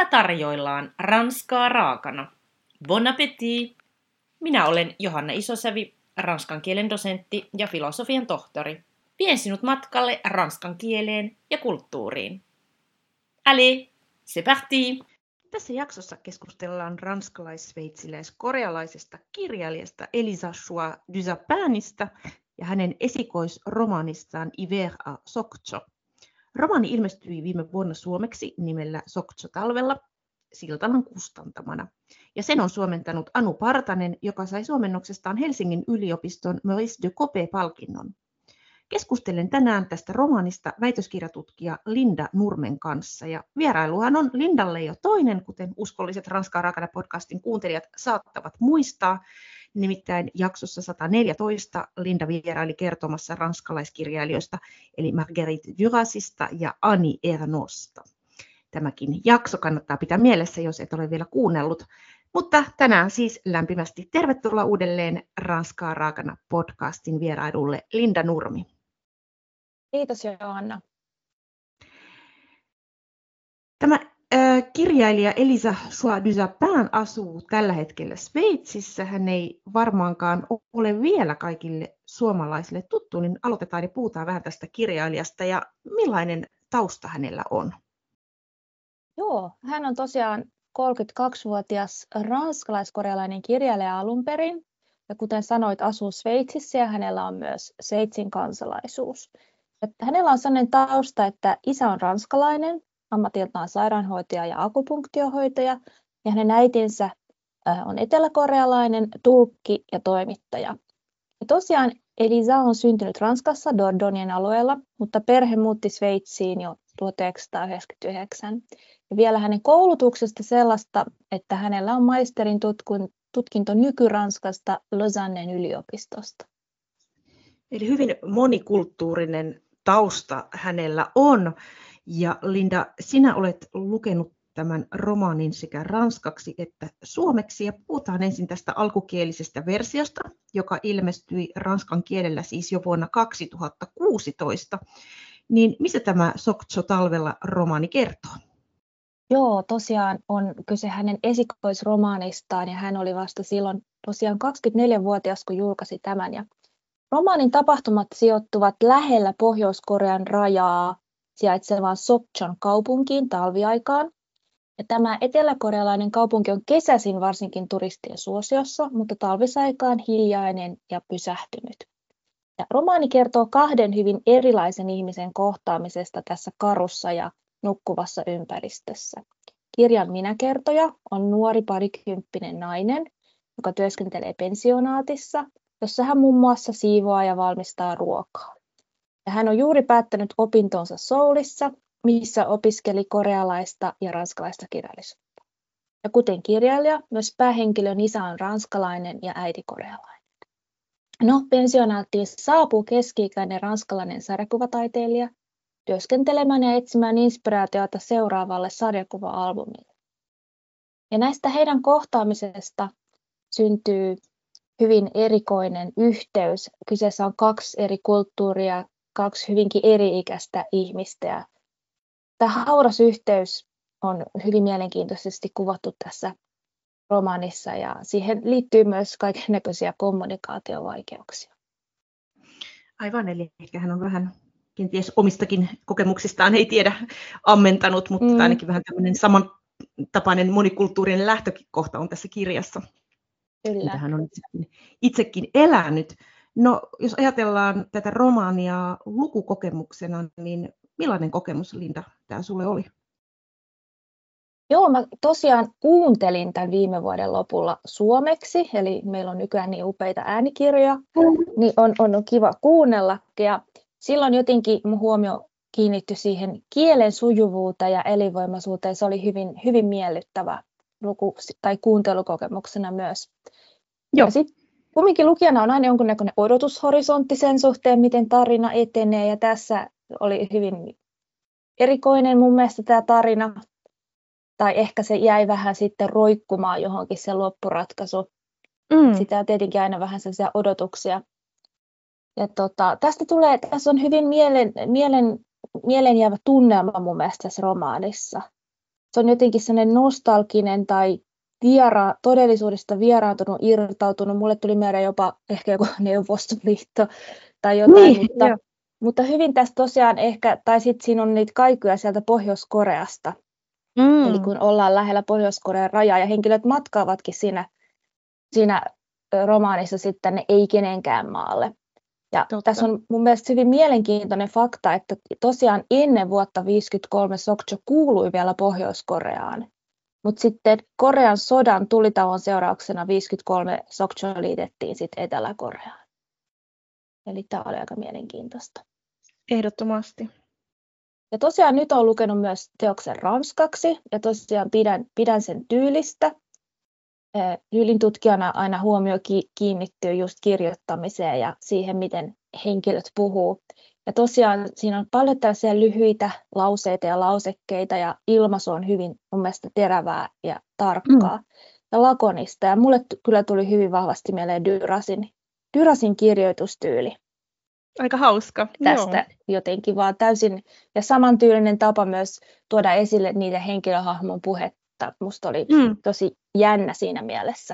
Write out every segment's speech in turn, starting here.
tarjoillaan ranskaa raakana. Bon appétit! Minä olen Johanna Isosävi, ranskan kielen dosentti ja filosofian tohtori. Vien sinut matkalle ranskan kieleen ja kulttuuriin. Allez, c'est parti! Tässä jaksossa keskustellaan ranskalais-sveitsiläis-korealaisesta kirjailijasta Elisa-Joy Dusapinista ja hänen esikoisromaanistaan Hiver à Sokcho. Romaani ilmestyi viime vuonna suomeksi nimellä Sokcho talvella Siltalan kustantamana. Ja sen on suomentanut Anu Partanen, joka sai suomennoksestaan Helsingin yliopiston Maurice de Coppée-palkinnon. Keskustelen tänään tästä romaanista väitöskirjatutkija Linda Nurmen kanssa. Ja vierailuhan on Lindalle jo toinen, kuten uskolliset Ranskaa raakana podcastin kuuntelijat saattavat muistaa. Nimittäin jaksossa 114 Linda vieraili kertomassa ranskalaiskirjailijoista, eli Marguerite Durasista ja Annie Ernauxsta. Tämäkin jakso kannattaa pitää mielessä, jos et ole vielä kuunnellut. Mutta tänään siis lämpimästi tervetuloa uudelleen Ranskaa raakana podcastin vierailulle Linda Nurmi. Kiitos Johanna. Tämä kirjailija Elisa-Joy Dusapin asuu tällä hetkellä Sveitsissä. Hän ei varmaankaan ole vielä kaikille suomalaisille tuttu, niin aloitetaan ja puhutaan vähän tästä kirjailijasta ja millainen tausta hänellä on. Joo, hän on tosiaan 32-vuotias ranskalais-korealainen kirjailija alun perin. Ja kuten sanoit, asuu Sveitsissä ja hänellä on myös Sveitsin kansalaisuus. Että hänellä on sellainen tausta, että isä on ranskalainen, ammatiltaan sairaanhoitaja ja akupunktiohoitaja. Ja hänen äitinsä on eteläkorealainen, tulkki ja toimittaja. Ja tosiaan Elisa on syntynyt Ranskassa Dordognien alueella, mutta perhe muutti Sveitsiin jo 1999. Ja vielä hänen koulutuksesta sellaista, että hänellä on maisterin tutkinto Nyky-Ranskasta Lausannen yliopistosta. Eli hyvin monikulttuurinen tausta hänellä on. Ja Linda, sinä olet lukenut tämän romaanin sekä ranskaksi että suomeksi. Ja puhutaan ensin tästä alkukielisestä versiosta, joka ilmestyi ranskan kielellä siis jo vuonna 2016. Niin mistä tämä Sokcho talvella romaani kertoo? Joo, tosiaan on kyse hänen esikoisromaanistaan ja hän oli vasta silloin tosiaan 24-vuotias, kun julkaisi tämän. Ja romaanin tapahtumat sijoittuvat lähellä Pohjois-Korean rajaa sijaitsevaan Sokchon kaupunkiin talviaikaan. Ja tämä eteläkorealainen kaupunki on kesäisin varsinkin turistien suosiossa, mutta talvisaikaan hiljainen ja pysähtynyt. Ja romaani kertoo kahden hyvin erilaisen ihmisen kohtaamisesta tässä karussa ja nukkuvassa ympäristössä. Kirjan minäkertoja on nuori parikymppinen nainen, joka työskentelee pensionaatissa, jossa hän muun muassa siivoaa ja valmistaa ruokaa. Ja hän on juuri päättänyt opintonsa Soulissa, missä opiskeli korealaista ja ranskalaista kirjallisuutta. Ja kuten kirjailija, myös päähenkilön isä on ranskalainen ja äiti korealainen. No, pensionaattiin saapuu keski-ikäinen ranskalainen sarjakuvataiteilija työskentelemään ja etsimään inspiraatiota seuraavalle sarjakuva-albumille. Ja näistä heidän kohtaamisesta syntyy hyvin erikoinen yhteys. Kyseessä on kaksi eri kulttuuria, kaksi hyvinkin eri-ikäistä ihmistä. Ja tämä hauras yhteys on hyvin mielenkiintoisesti kuvattu tässä romaanissa ja siihen liittyy myös kaikennäköisiä kommunikaatiovaikeuksia. Aivan, eli ehkä hän on vähän kenties omistakin kokemuksistaan ei tiedä ammentanut, mutta ainakin vähän tämmöinen samantapainen monikulttuurinen lähtökohta on tässä kirjassa. Kyllä. Mitä hän on itsekin elänyt. No, jos ajatellaan tätä romaania lukukokemuksena, niin millainen kokemus, Linda, tämä sulle oli? Joo, mä tosiaan kuuntelin tämän viime vuoden lopulla suomeksi, eli meillä on nykyään niin upeita äänikirjoja, niin on kiva kuunnella. Ja silloin jotenkin mun huomio kiinnittyi siihen kielen sujuvuuteen ja elinvoimaisuuteen. Se oli hyvin, hyvin miellyttävä luku- tai kuuntelukokemuksena myös. Joo. Ja sitten kumminkin lukijana on aina jonkunnäköinen odotushorisontti sen suhteen, miten tarina etenee. Ja tässä oli hyvin erikoinen mun mielestä tämä tarina. Tai ehkä se jäi vähän sitten roikkumaan johonkin se loppuratkaisu. Sitä on tietenkin aina vähän sellaisia odotuksia. Ja tässä on hyvin mielenjäävä tunnelma mun mielestä tässä romaanissa. se on jotenkin sellainen nostalginen tai todellisuudesta vieraantunut, irtautunut. Mulle tuli mieleen jopa ehkä joku Neuvostoliitto tai jotain, Niin, mutta hyvin tässä tosiaan ehkä, tai sitten siinä on niitä kaikuja sieltä Pohjois-Koreasta. Eli kun ollaan lähellä Pohjois-Korean rajaa ja henkilöt matkaavatkin siinä romaanissa sitten ne ei kenenkään maalle. Ja tässä on mun mielestä hyvin mielenkiintoinen fakta, että tosiaan ennen vuotta 1953 Sokcho kuului vielä Pohjois-Koreaan. Mutta sitten Korean sodan tulitauon seurauksena 1953 Sokcho liitettiin sitten Etelä-Koreaan. Eli tämä oli aika mielenkiintoista. Ehdottomasti. Ja tosiaan nyt olen lukenut myös teoksen ranskaksi ja tosiaan pidän sen tyylistä. Tyylin tutkijana aina huomio kiinnittyy just kirjoittamiseen ja siihen, miten henkilöt puhuu. Ja tosiaan siinä on paljon tällaisia lyhyitä lauseita ja lausekkeita ja ilmaisu on hyvin mun mielestä terävää ja tarkkaa ja lakonista. Ja mulle kyllä tuli hyvin vahvasti mieleen Durasin kirjoitustyyli. Aika hauska. Tästä jotenkin vaan täysin ja samantyylinen tapa myös tuoda esille niiden henkilöhahmon puhetta. Musta oli tosi jännä siinä mielessä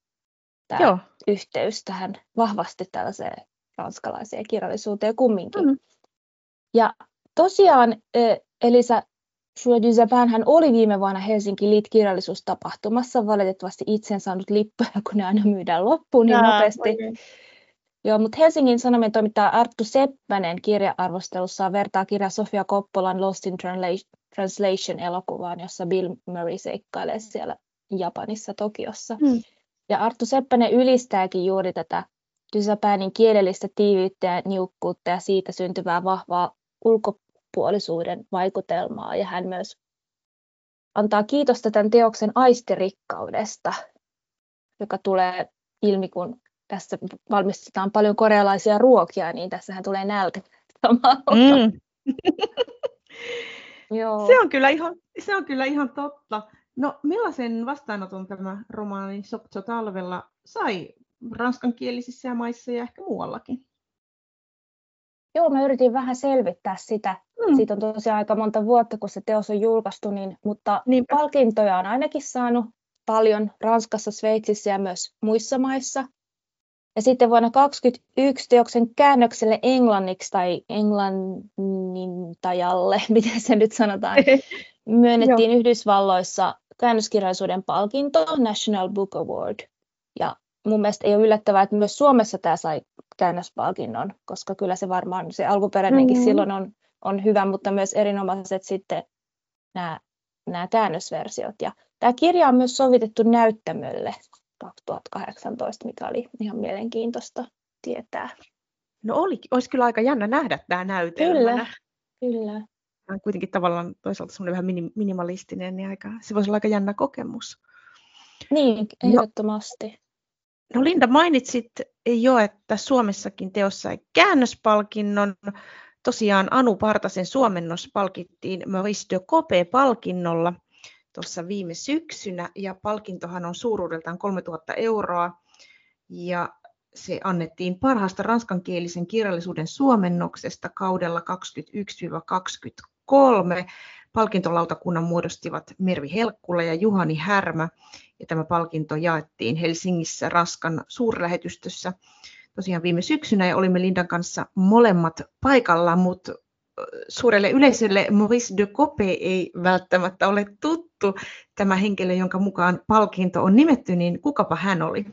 tämä yhteys tähän vahvasti tällaiseen ranskalaiseen kirjallisuuteen kumminkin. Ja tosiaan Elisa Chouet-Duzapin hän oli viime vuonna Helsinki Lit-kirjallisuustapahtumassa. Valitettavasti itse en saanut lippuja, kun ne aina myydään loppuun niin nopeasti. Joo, mutta Helsingin Sanomien toimittaja Arttu Seppänen kirja-arvostelussaan vertaa kirja Sofia Coppolan Lost in Translation-elokuvaan, jossa Bill Murray seikkailee siellä Japanissa, Tokiossa. Ja Arttu Seppänen ylistääkin juuri tätä Duzapinin kielellistä tiiviyttä ja niukkuutta ja siitä syntyvää vahvaa ulkopuolisuuden vaikutelmaa. Ja hän myös antaa kiitosta tämän teoksen aistirikkaudesta, joka tulee ilmi, kun tässä valmistetaan paljon korealaisia ruokia, niin tässähän tulee nälkä samalla. Joo. Se on kyllä ihan totta. No, millaisen vastaanoton tämä romaani Sokcho talvella sai ranskankielisissä maissa ja ehkä muuallakin? Joo, mä yritin vähän selvittää sitä. Siitä on tosiaan aika monta vuotta, kun se teos on julkaistu, mutta palkintoja on ainakin saanut paljon Ranskassa, Sveitsissä ja myös muissa maissa. Ja sitten vuonna 2021 teoksen käännökselle englanniksi tai englannintajalle, miten se nyt sanotaan, myönnettiin Yhdysvalloissa käännöskirjallisuuden palkinto, National Book Award. Ja mun mielestä ei ole yllättävää, että myös Suomessa tämä sai käännöspalkinnon, koska kyllä se varmaan se alkuperäinenkin silloin on hyvä, mutta myös erinomaiset sitten nämä käännösversiot. Ja tämä kirja on myös sovitettu näyttämölle 2018, mikä oli ihan mielenkiintoista tietää. No olisi kyllä aika jännä nähdä tämä näytelmänä. Kyllä. Tämä on kuitenkin tavallaan toisaalta semmoinen vähän minimalistinen, niin se voisi olla aika jännä kokemus. Niin, ehdottomasti. No Linda, mainitsit jo, että Suomessakin teos sai käännöspalkinnon. Tosiaan Anu Partasen suomennos palkittiin Maurice de Coppée-palkinnolla tuossa viime syksynä, ja palkintohan on suuruudeltaan 3 000 €, ja se annettiin parhaasta ranskankielisen kirjallisuuden suomennoksesta kaudella 2021-2023. Palkintolautakunnan muodostivat Mervi Helkkula ja Juhani Härmä, ja tämä palkinto jaettiin Helsingissä Ranskan suurlähetystössä tosiaan viime syksynä, ja olimme Lindan kanssa molemmat paikalla, mutta suurelle yleisölle Maurice de Coppée ei välttämättä ole tuttu. Tämä henkilö, jonka mukaan palkinto on nimetty, niin kukapa hän oli?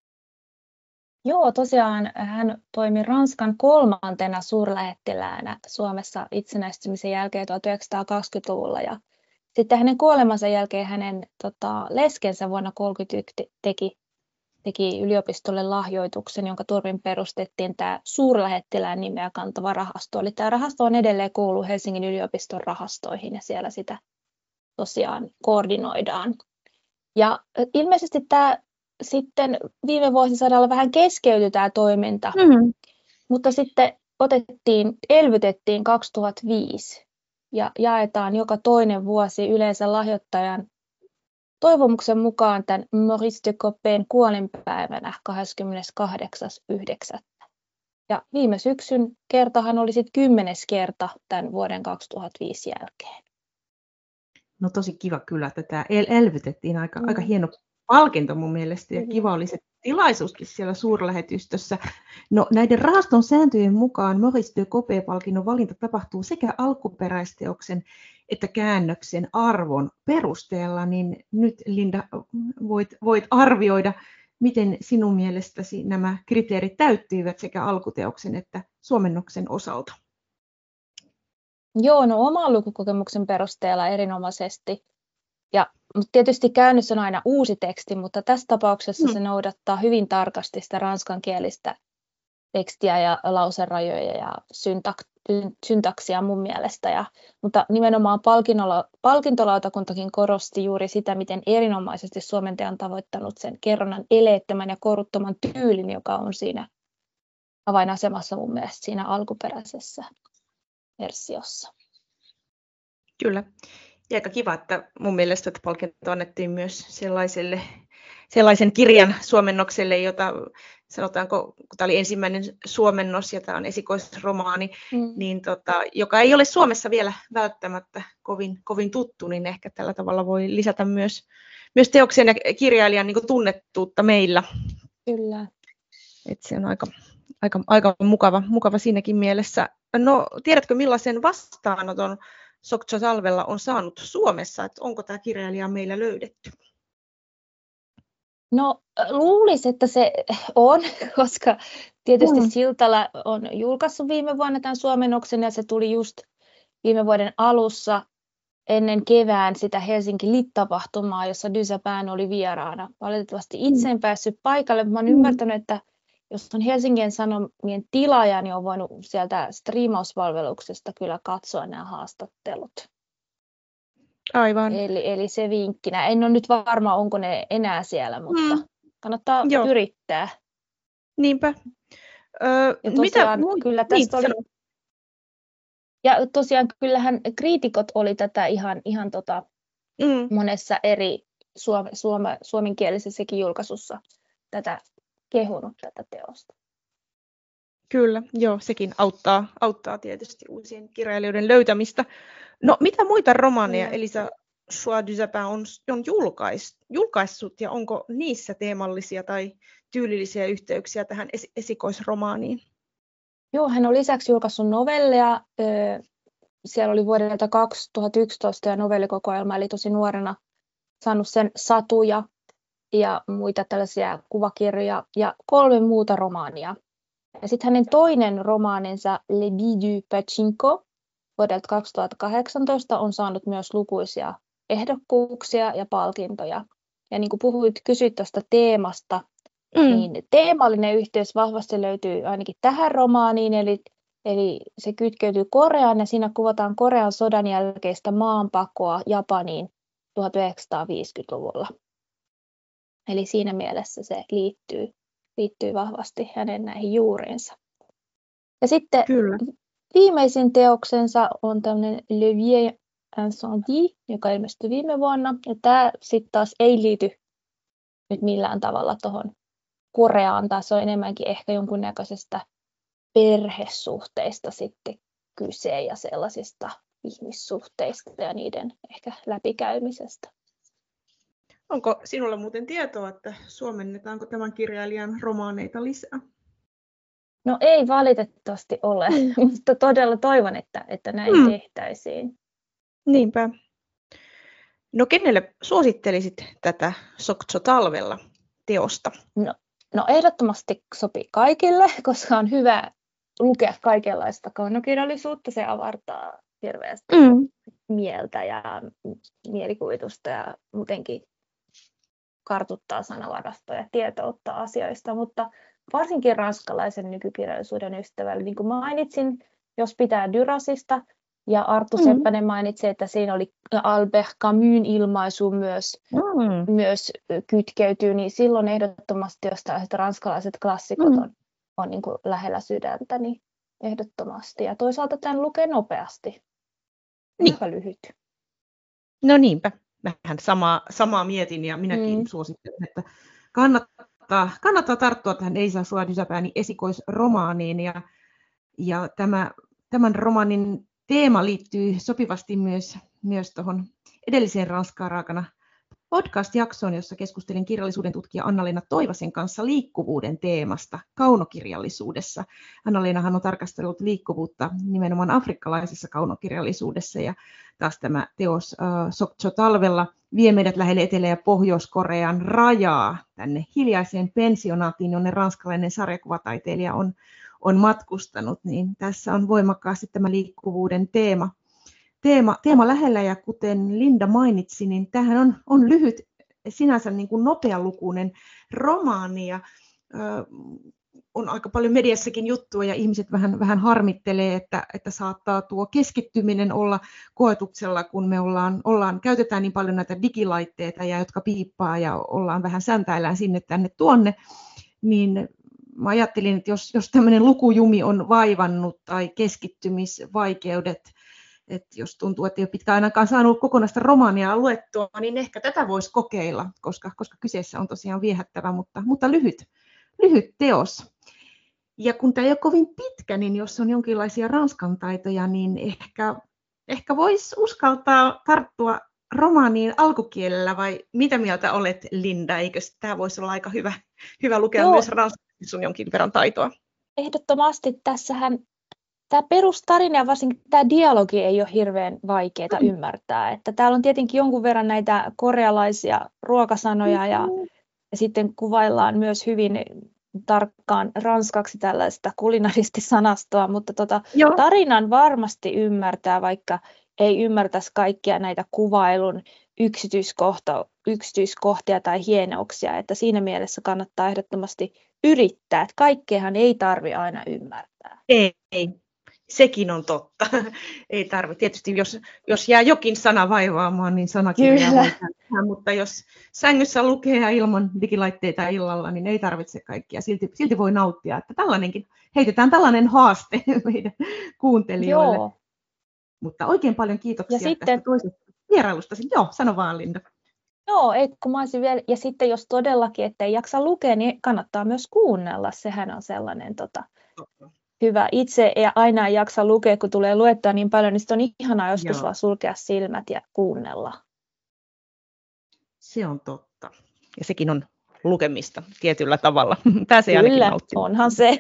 Joo, tosiaan hän toimi Ranskan 3. suurlähettiläänä Suomessa itsenäistymisen jälkeen 1920-luvulla. Ja sitten hänen kuolemansa jälkeen hänen leskensä vuonna 1931 teki yliopistolle lahjoituksen, jonka turvin perustettiin tämä suurlähettilään nimeä kantava rahasto. Eli tämä rahasto on edelleen kuuluu Helsingin yliopiston rahastoihin ja siellä sitä tosiaan koordinoidaan. Ja ilmeisesti tämä sitten viime vuosisadalla vähän keskeytyi tämä toiminta, mutta sitten elvytettiin 2005 ja jaetaan joka toinen vuosi yleensä lahjoittajan toivomuksen mukaan tämän Maurice de Coppén kuolinpäivänä 28.9. Ja viime syksyn kertahan oli sitten 10. kerta tämän vuoden 2005 jälkeen. No tosi kiva kyllä, että tämä elvytettiin. Aika hieno palkinto mun mielestä ja kiva oli se tilaisuuskin siellä suurlähetystössä. No, näiden rahaston sääntöjen mukaan Maurice de Coppée-palkinnon valinta tapahtuu sekä alkuperäisteoksen että käännöksen arvon perusteella, niin nyt Linda voit arvioida, miten sinun mielestäsi nämä kriteerit täyttyivät sekä alkuteoksen että suomennoksen osalta. Joo, no oman lukukokemuksen perusteella erinomaisesti. Mutta tietysti käännös on aina uusi teksti, mutta tässä tapauksessa se noudattaa hyvin tarkasti sitä ranskankielistä tekstiä ja lauserajoja ja syntaksia mun mielestä. Mutta nimenomaan palkintolautakuntakin korosti juuri sitä, miten erinomaisesti suomentaja on tavoittanut sen kerronnan eleettömän ja koruttoman tyylin, joka on siinä avainasemassa mun mielestä siinä alkuperäisessä versiossa. Kyllä. Ja aika kiva, että mun mielestä että palkinto annettiin myös sellaisen kirjan suomennokselle, jota sanotaanko, kun tämä oli ensimmäinen suomennos ja tämä on esikoisromaani, niin joka ei ole Suomessa vielä välttämättä kovin tuttu, niin ehkä tällä tavalla voi lisätä myös teoksen ja kirjailijan niin tunnettuutta meillä. Kyllä. Et se on aika mukava siinäkin mielessä. No, tiedätkö millaisen vastaanoton Sokcho Talvella on saanut Suomessa, että onko tämä kirjailija meillä löydetty? No luulisin, että se on, koska tietysti Siltala on julkaissut viime vuonna tämän suomennoksen ja se tuli just viime vuoden alussa ennen kevään sitä Helsinki Lit-tapahtumaa, jossa Dysapin oli vieraana. Valitettavasti itse en päässyt paikalle, mutta olen ymmärtänyt, että jos on Helsingin Sanomien tilaaja, niin on voinut sieltä striimauspalveluksesta kyllä katsoa nämä haastattelut. Aivan. Eli se vinkkinä. En ole nyt varma, onko ne enää siellä, mutta kannattaa yrittää. Niinpä. Ja tosiaan, kyllä tästä oli... Ja tosiaan kyllähän kriitikot oli tätä ihan monessa eri suomenkielisessäkin julkaisussa tätä kehunut tätä teosta. Kyllä, joo, sekin auttaa tietysti uusien kirjailijoiden löytämistä. No, mitä muita romaaneja Elisa Choix du Sapin on julkaissut ja onko niissä teemallisia tai tyylillisiä yhteyksiä tähän esikoisromaaniin? Joo, hän on lisäksi julkaissut novelleja. Siellä oli vuodelta 2011 ja novellikokoelma, eli tosi nuorena saanut sen satuja ja muita tällaisia kuvakirjoja ja 3 muuta romaania. Ja sitten hänen toinen romaaninsa Le Billes du Pachinko vuodelta 2018 on saanut myös lukuisia ehdokkuuksia ja palkintoja. Ja niin kuin kysyit tuosta teemasta, niin teemallinen yhteys vahvasti löytyy ainakin tähän romaaniin, eli se kytkeytyy Koreaan ja siinä kuvataan Korean sodan jälkeistä maanpakoa Japaniin 1950-luvulla. Eli siinä mielessä se liittyy vahvasti hänen näihin juuriinsa. Ja sitten viimeisin teoksensa on tämmöinen Le Vieil Incendie, joka ilmestyi viime vuonna. Ja tämä sitten taas ei liity nyt millään tavalla tuohon Koreaan, tai se on enemmänkin ehkä jonkunnäköisestä perhesuhteista sitten kyse ja sellaisista ihmissuhteista ja niiden ehkä läpikäymisestä. Onko sinulla muuten tietoa, että suomennetaanko tämän kirjailijan romaaneita lisää? No ei valitettavasti ole, mutta todella toivon, että näin tehtäisiin. Niinpä. No kenelle suosittelisit tätä Sokcho Talvella teosta? No ehdottomasti sopii kaikille, koska on hyvä lukea kaikenlaista kaunokirjallisuutta. Se avartaa hirveästi mieltä ja mielikuvitusta ja muutenkin kartuttaa sanavarastoa ja tietoutta asioista, mutta varsinkin ranskalaisen nykykirjallisuuden ystävälle, niin kuin mainitsin, jos pitää Dürasista, ja Arttu Seppänen mainitsi, että siinä oli Albert Camusin ilmaisu myös kytkeytyy, niin silloin ehdottomasti, jos tällaiset ranskalaiset klassikot on niin kuin lähellä sydäntä, niin ehdottomasti. Ja toisaalta tämän lukee nopeasti, aika lyhyt. No niinpä. Vähän samaa mietin ja minäkin suosittelen, että kannattaa tarttua tähän Elisa Choix du Sapinin esikoisromaaniin. Ja tämän romaanin teema liittyy sopivasti myös tuohon edelliseen Ranskaa raakana podcast-jaksoon, jossa keskustelin kirjallisuuden tutkija Anna-Leena Toivasen kanssa liikkuvuuden teemasta kaunokirjallisuudessa. Anna-Leenahan on tarkastellut liikkuvuutta nimenomaan afrikkalaisessa kaunokirjallisuudessa, ja taas tämä teos Sokcho talvella vie meidät lähelle Etelä- ja Pohjois-Korean rajaa tänne hiljaiseen pensionaattiin, jonne ranskalainen sarjakuvataiteilija on matkustanut. Niin tässä on voimakkaasti tämä liikkuvuuden teema lähellä, ja kuten Linda mainitsi, niin tämähän on lyhyt, sinänsä niin kuin nopealukuinen romaani, ja on aika paljon mediassakin juttua, ja ihmiset vähän harmittelee, että saattaa tuo keskittyminen olla koetuksella, kun me käytetään niin paljon näitä digilaitteita, ja jotka piippaa, ja vähän säntäillään sinne tänne tuonne, niin mä ajattelin, että jos tämmöinen lukujumi on vaivannut tai keskittymisvaikeudet, että jos tuntuu, että ei ole pitkään ainakaan saanut kokonaista romaania luettua, niin ehkä tätä voisi kokeilla, koska kyseessä on tosiaan viehättävä, mutta lyhyt teos. Ja kun tämä ei ole kovin pitkä, niin jos on jonkinlaisia ranskan taitoja, niin ehkä voisi uskaltaa tarttua romaaniin alkukielellä, vai mitä mieltä olet, Linda? Eikö tämä voisi olla aika hyvä lukea myös ranskaksi, jos on jonkin verran taitoa? Ehdottomasti tässähän tämä perustarina ja varsinkin tämä dialogi ei ole hirveän vaikeaa ymmärtää. Että täällä on tietenkin jonkun verran näitä korealaisia ruokasanoja ja sitten kuvaillaan myös hyvin tarkkaan ranskaksi tällaista kulinaristisanastoa, mutta tarinan varmasti ymmärtää, vaikka ei ymmärtäisi kaikkia näitä kuvailun yksityiskohtia tai hienouksia. Että siinä mielessä kannattaa ehdottomasti yrittää, että kaikkeahan ei tarvitse aina ymmärtää. Ei. Sekin on totta. Ei tarvitse. Tietysti jos jää jokin sana vaivaamaan, niin sanakirjaa voi käyttää, mutta jos sängyssä lukee ilman digilaitteita illalla, niin ei tarvitse kaikkia. Silti voi nauttia, että heitetään tällainen haaste meidän kuuntelijoille. Joo. Mutta oikein paljon kiitoksia tästä toisesta vierailustasi. Joo, sano vaan, Linda. Joo, kun mä olisin vielä, ja sitten jos todellakin ettei jaksa lukea, niin kannattaa myös kuunnella. Sehän on sellainen hyvä. Itse ei aina jaksa lukea, kun tulee luettua niin paljon, niin on ihanaa joskus vaan sulkea silmät ja kuunnella. Se on totta. Ja sekin on lukemista tietyllä tavalla. Pääsee ainakin nauttimaan. Onhan se.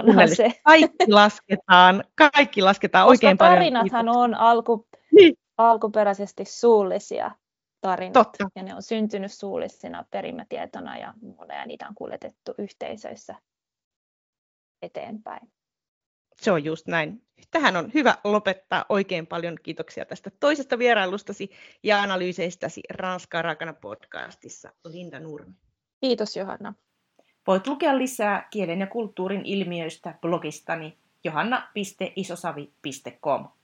Kaikki lasketaan oikein paljon. Tarinathan on alkuperäisesti suullisia tarinoita. Totta. Ja ne on syntynyt suullisina perimätietona ja niitä on kuljetettu yhteisöissä eteenpäin. Se on just näin. Tähän on hyvä lopettaa. Oikein paljon kiitoksia tästä toisesta vierailustasi ja analyyseistäsi Ranskaa raakana podcastissa, Linda Nurmi. Kiitos, Johanna. Voit lukea lisää kielen ja kulttuurin ilmiöistä blogistani johanna.isosavi.com.